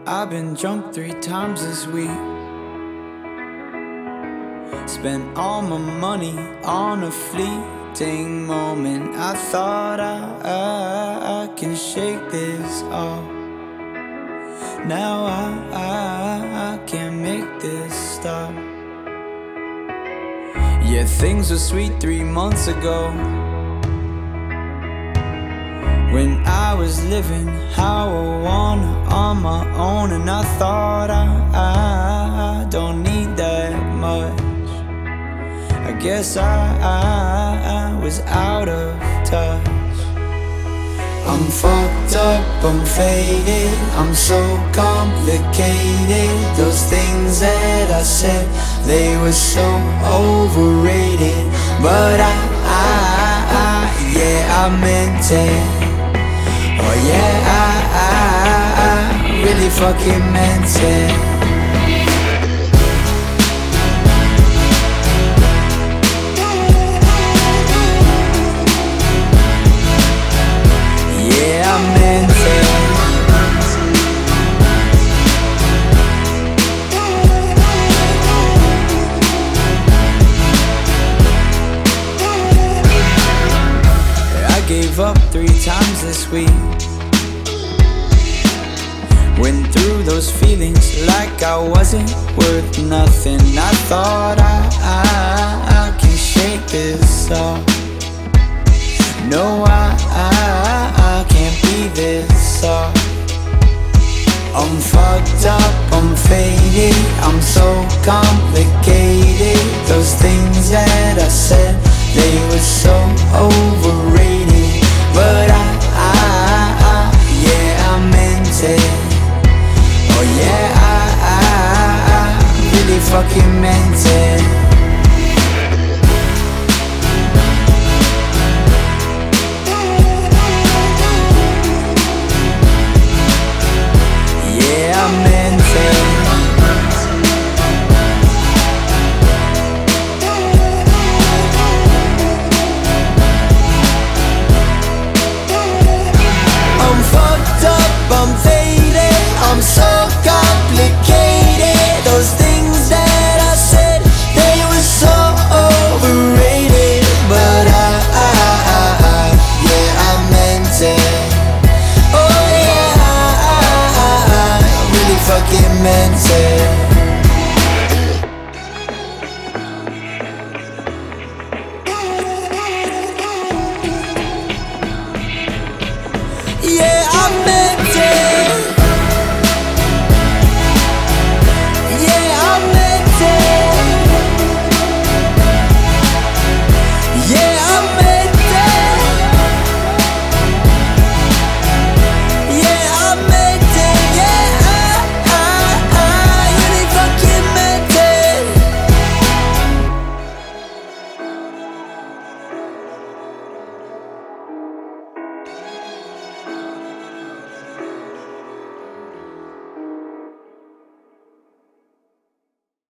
I've been drunk 3 times this week. Spent all my money on a fleeting moment. I thought I can shake this off. Now I can't make this stop. Yeah, things were sweet 3 months ago, when I was living how I wanna on my own. And I thought I don't need that much. I guess I was out of touch. I'm fucked up, I'm faded, I'm so complicated. Those things that I said, they were so overrated. But yeah, I meant it. Oh yeah, I really fucking meant it. Gave up 3 times this week. Went through those feelings like I wasn't worth nothing. I thought I can shake this off. No, I can't be this soft. I'm fucked up, I'm faded, I'm so complicated. Those things that I said, they were so overrated. But yeah, I meant it. Oh yeah, I really fucking meant it.